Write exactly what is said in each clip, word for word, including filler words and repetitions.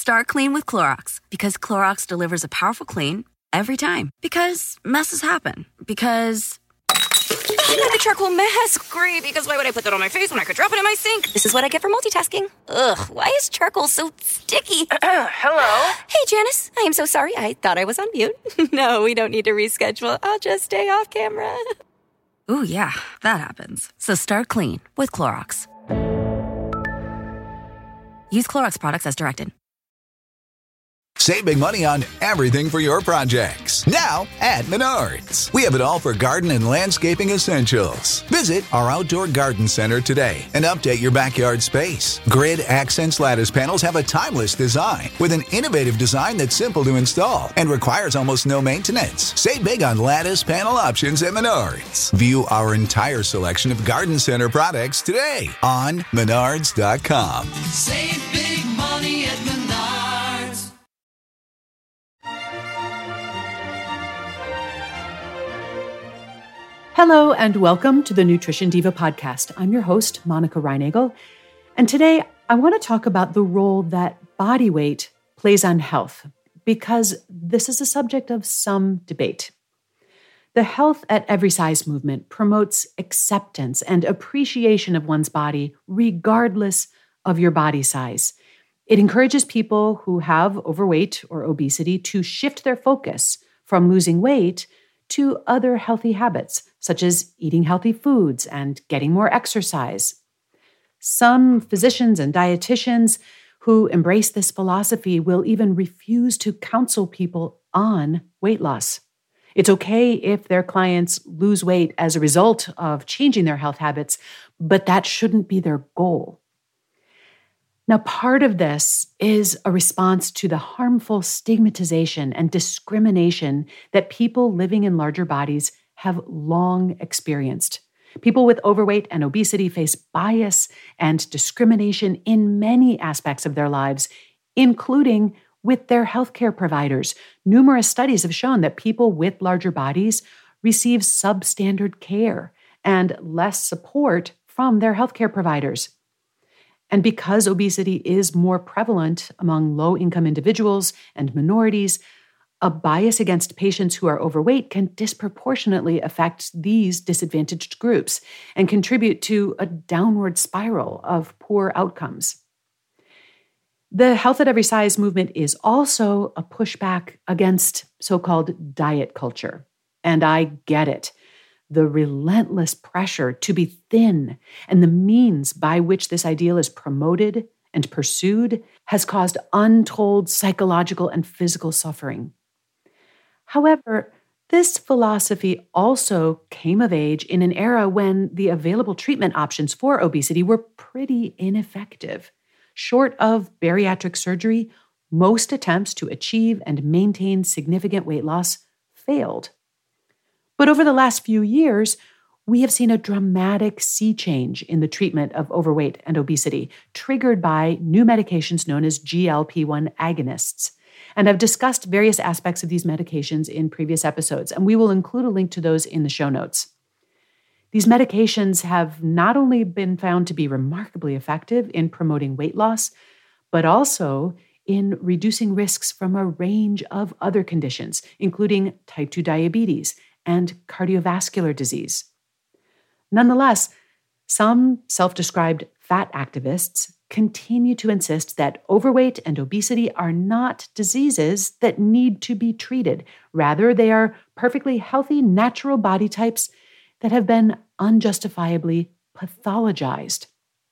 Start clean with Clorox, because Clorox delivers a powerful clean every time. Because messes happen. Because... I need the charcoal mask. Great, because why would I put that on my face when I could drop it in my sink? This is what I get for multitasking. Ugh, why is charcoal so sticky? Hello? Hey, Janice. I am so sorry. I thought I was on mute. No, we don't need to reschedule. I'll just stay off camera. Ooh, yeah, that happens. So start clean with Clorox. Use Clorox products as directed. Save big money on everything for your projects. Now at Menards. We have it all for garden and landscaping essentials. Visit our outdoor garden center today and update your backyard space. Grid Accents lattice panels have a timeless design with an innovative design that's simple to install and requires almost no maintenance. Save big on lattice panel options at Menards. View our entire selection of garden center products today on menards dot com. Save big money at Menards. Hello and welcome to the Nutrition Diva podcast. I'm your host, Monica Reinagel, and today I want to talk about the role that body weight plays on health, because this is a subject of some debate. The Health at Every Size movement promotes acceptance and appreciation of one's body regardless of your body size. It encourages people who have overweight or obesity to shift their focus from losing weight to other healthy habits, such as eating healthy foods and getting more exercise. Some physicians and dietitians who embrace this philosophy will even refuse to counsel people on weight loss. It's okay if their clients lose weight as a result of changing their health habits, but that shouldn't be their goal. Now, part of this is a response to the harmful stigmatization and discrimination that people living in larger bodies have long experienced. People with overweight and obesity face bias and discrimination in many aspects of their lives, including with their healthcare providers. Numerous studies have shown that people with larger bodies receive substandard care and less support from their healthcare providers. And because obesity is more prevalent among low-income individuals and minorities, a bias against patients who are overweight can disproportionately affect these disadvantaged groups and contribute to a downward spiral of poor outcomes. The Health at Every Size movement is also a pushback against so-called diet culture. And I get it. The relentless pressure to be thin and the means by which this ideal is promoted and pursued has caused untold psychological and physical suffering. However, this philosophy also came of age in an era when the available treatment options for obesity were pretty ineffective. Short of bariatric surgery, most attempts to achieve and maintain significant weight loss failed. But over the last few years, we have seen a dramatic sea change in the treatment of overweight and obesity, triggered by new medications known as G L P one agonists. And I've discussed various aspects of these medications in previous episodes, and we will include a link to those in the show notes. These medications have not only been found to be remarkably effective in promoting weight loss, but also in reducing risks from a range of other conditions, including type two diabetes and cardiovascular disease. Nonetheless, some self-described fat activists continue to insist that overweight and obesity are not diseases that need to be treated. Rather, they are perfectly healthy, natural body types that have been unjustifiably pathologized.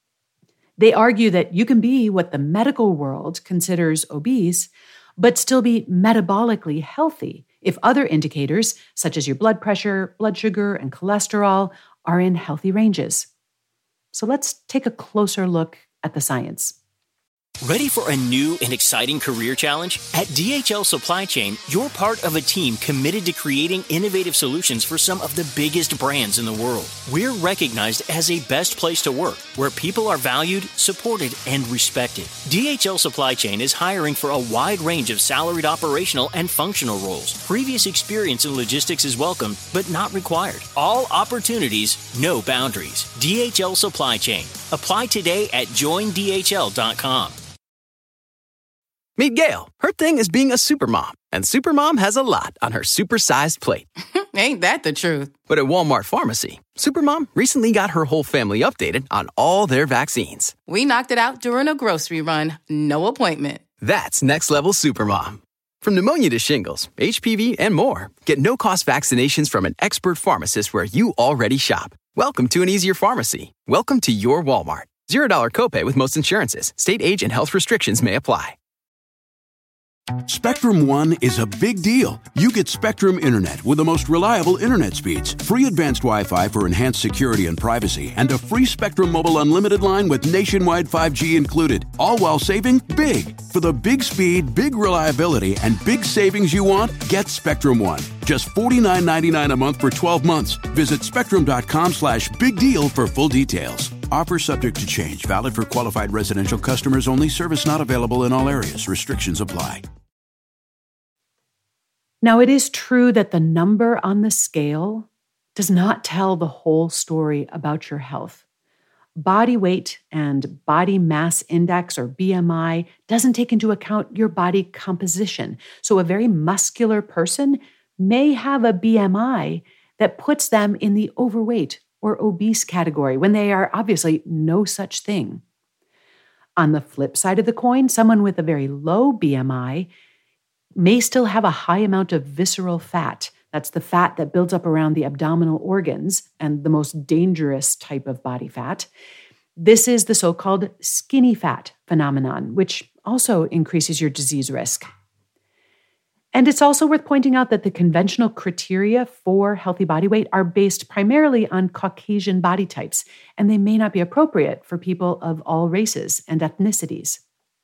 They argue that you can be what the medical world considers obese, but still be metabolically healthy if other indicators, such as your blood pressure, blood sugar, and cholesterol, are in healthy ranges. So let's take a closer look at the science. Ready for a new and exciting career challenge? At D H L Supply Chain, you're part of a team committed to creating innovative solutions for some of the biggest brands in the world. We're recognized as a best place to work, where people are valued, supported, and respected. D H L Supply Chain is hiring for a wide range of salaried operational and functional roles. Previous experience in logistics is welcome, but not required. All opportunities, no boundaries. D H L Supply Chain. Apply today at join D H L dot com. Meet Gail. Her thing is being a supermom, and supermom has a lot on her supersized plate. Ain't that the truth? But at Walmart Pharmacy, supermom recently got her whole family updated on all their vaccines. We knocked it out during a grocery run. No appointment. That's next level supermom. From pneumonia to shingles, H P V, and more, get no-cost vaccinations from an expert pharmacist where you already shop. Welcome to an easier pharmacy. Welcome to your Walmart. Zero dollar copay with most insurances. State age and health restrictions may apply. Spectrum One is a big deal. You get Spectrum Internet with the most reliable internet speeds, free advanced Wi-Fi for enhanced security and privacy, and a free Spectrum Mobile Unlimited line with nationwide five G included, all while saving big. For the big speed, big reliability, and big savings you want, get Spectrum One. Just forty-nine ninety-nine a month for twelve months. Visit spectrum.com slash big deal for full details. Offer subject to change. Valid for qualified residential customers only. Service not available in all areas. Restrictions apply. Now, it is true that the number on the scale does not tell the whole story about your health. Body weight and body mass index, or B M I, doesn't take into account your body composition. So a very muscular person may have a B M I that puts them in the overweight or obese category when they are obviously no such thing. On the flip side of the coin, someone with a very low B M I may still have a high amount of visceral fat. That's the fat that builds up around the abdominal organs and the most dangerous type of body fat. This is the so-called skinny fat phenomenon, which also increases your disease risk. And it's also worth pointing out that the conventional criteria for healthy body weight are based primarily on Caucasian body types, and they may not be appropriate for people of all races and ethnicities.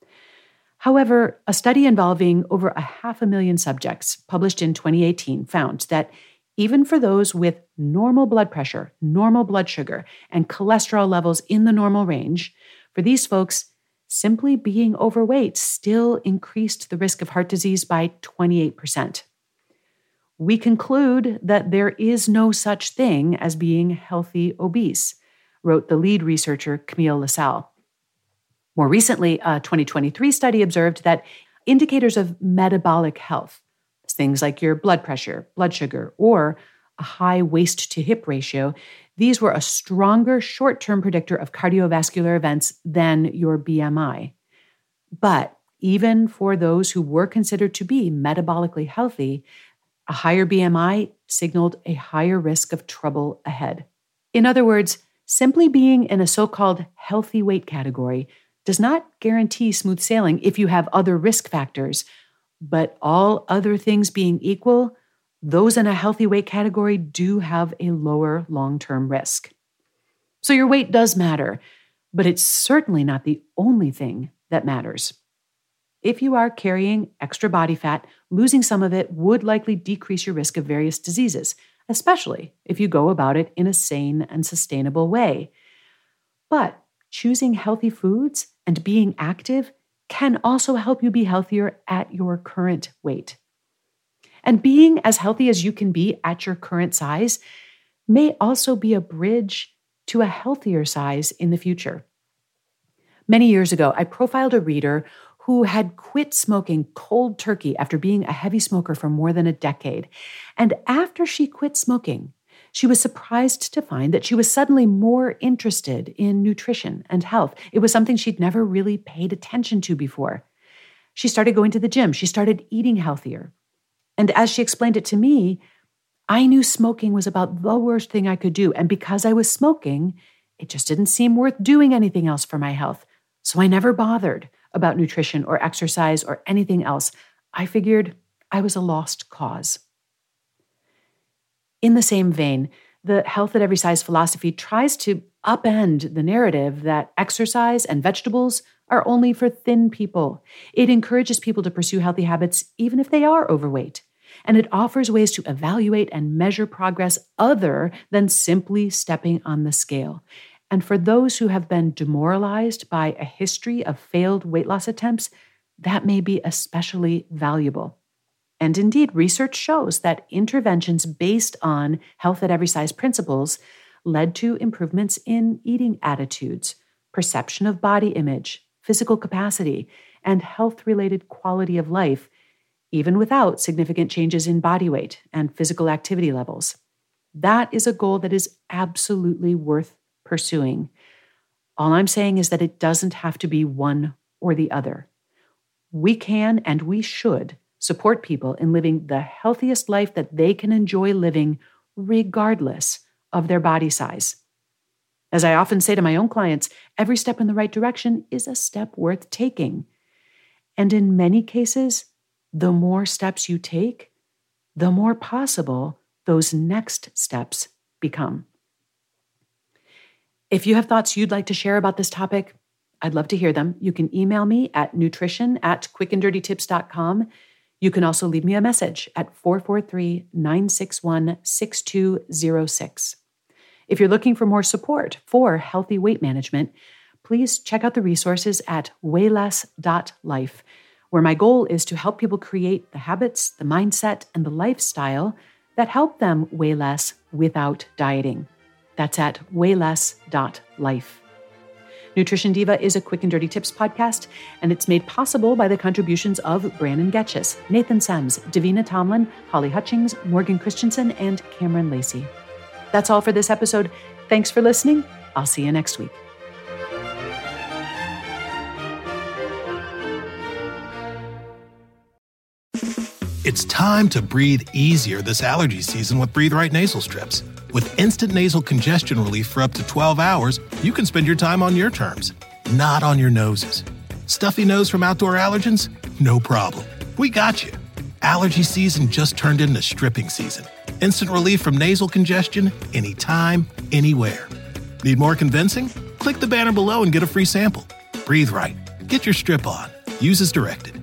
However, a study involving over a half a million subjects published in twenty eighteen found that even for those with normal blood pressure, normal blood sugar, and cholesterol levels in the normal range, for these folks, simply being overweight still increased the risk of heart disease by twenty-eight percent. We conclude that there is no such thing as being healthy obese, wrote the lead researcher Camille LaSalle. More recently, a twenty twenty-three study observed that indicators of metabolic health, things like your blood pressure, blood sugar, or a high waist-to-hip ratio, these were a stronger short-term predictor of cardiovascular events than your B M I. But even for those who were considered to be metabolically healthy, a higher B M I signaled a higher risk of trouble ahead. In other words, simply being in a so-called healthy weight category does not guarantee smooth sailing if you have other risk factors, but all other things being equal, those in a healthy weight category do have a lower long-term risk. So your weight does matter, but it's certainly not the only thing that matters. If you are carrying extra body fat, losing some of it would likely decrease your risk of various diseases, especially if you go about it in a sane and sustainable way. But choosing healthy foods and being active can also help you be healthier at your current weight. And being as healthy as you can be at your current size may also be a bridge to a healthier size in the future. Many years ago, I profiled a reader who had quit smoking cold turkey after being a heavy smoker for more than a decade. And after she quit smoking, she was surprised to find that she was suddenly more interested in nutrition and health. It was something she'd never really paid attention to before. She started going to the gym. She started eating healthier. And as she explained it to me, I knew smoking was about the worst thing I could do. And because I was smoking, it just didn't seem worth doing anything else for my health. So I never bothered about nutrition or exercise or anything else. I figured I was a lost cause. In the same vein, the health at every size philosophy tries to upend the narrative that exercise and vegetables are only for thin people. It encourages people to pursue healthy habits even if they are overweight. And it offers ways to evaluate and measure progress other than simply stepping on the scale. And for those who have been demoralized by a history of failed weight loss attempts, that may be especially valuable. And indeed, research shows that interventions based on health at every size principles led to improvements in eating attitudes, perception of body image, physical capacity, and health-related quality of life, even without significant changes in body weight and physical activity levels. That is a goal that is absolutely worth pursuing. All I'm saying is that it doesn't have to be one or the other. We can and we should support people in living the healthiest life that they can enjoy living regardless of their body size. As I often say to my own clients, every step in the right direction is a step worth taking. And in many cases, the more steps you take, the more possible those next steps become. If you have thoughts you'd like to share about this topic, I'd love to hear them. You can email me at nutrition at quick and dirty tips dot com. You can also leave me a message at four four three, nine six one, six two zero six. If you're looking for more support for healthy weight management, please check out the resources at weigh less dot life, where my goal is to help people create the habits, the mindset, and the lifestyle that help them weigh less without dieting. That's at weigh less dot life. Nutrition Diva is a Quick and Dirty Tips podcast, and it's made possible by the contributions of Brandon Getches, Nathan Sems, Davina Tomlin, Holly Hutchings, Morgan Christensen, and Cameron Lacey. That's all for this episode. Thanks for listening. I'll see you next week. It's time to breathe easier this allergy season with Breathe Right nasal strips. With instant nasal congestion relief for up to twelve hours, you can spend your time on your terms, not on your noses. Stuffy nose from outdoor allergens? No problem. We got you. Allergy season just turned into stripping season. Instant relief from nasal congestion anytime, anywhere. Need more convincing? Click the banner below and get a free sample. Breathe Right. Get your strip on. Use as directed.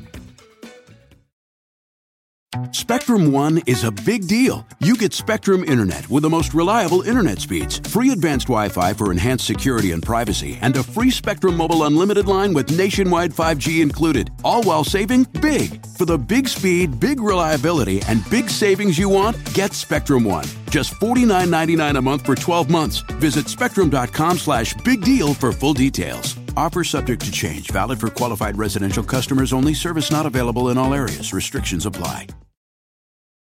Spectrum One is a big deal. You get Spectrum Internet with the most reliable internet speeds, free advanced Wi-Fi for enhanced security and privacy, and a free Spectrum Mobile Unlimited line with nationwide five G included, all while saving big. For the big speed, big reliability, and big savings you want, get Spectrum One. Just forty-nine ninety-nine a month for twelve months. Visit spectrum.com slash big deal for full details. Offer subject to change. Valid for qualified residential customers only. Service not available in all areas. Restrictions apply.